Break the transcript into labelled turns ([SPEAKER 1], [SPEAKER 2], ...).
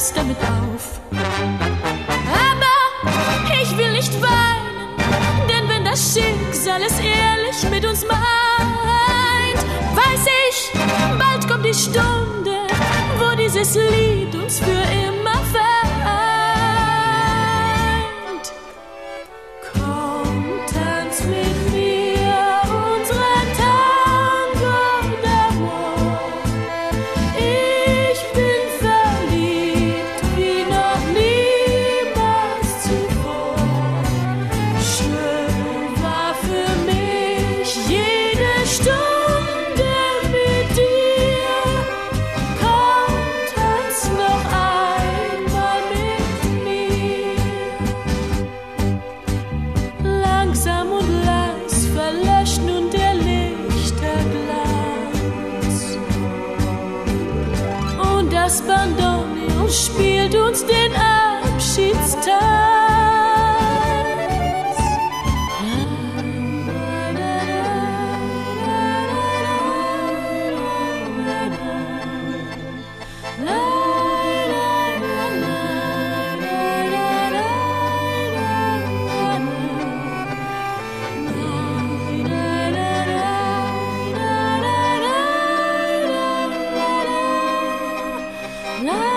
[SPEAKER 1] erst damit auf. Aber ich will nicht weinen, denn wenn das Schicksal es ehrlich mit uns meint, weiß ich, bald kommt die Stunde, wo dieses Lied uns für immer vereint. Komm, tanz mit mir unseren Tango d'amore. Ich bin verliebt wie noch niemals zuvor. Schön war für mich jede Stunde mit dir. Komm, tanz noch einmal mit mir. Langsam und leis verlöscht nun der Lichter Glanz. Und das Bandoneon spielt uns den Abschiedstanz. La